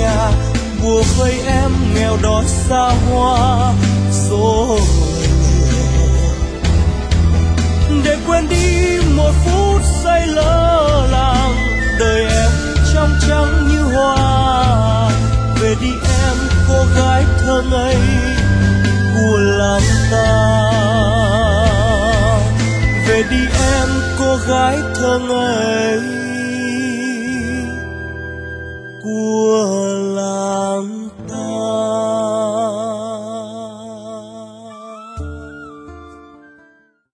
nhà, bùa vây em nghèo đói xa hoa rồi. Để quên đi một phút giây lơ làng, đời em trong trắng như hoa. Về đi em cô gái thơ ngây của làng ta. Về đi em cô gái thơ ngây của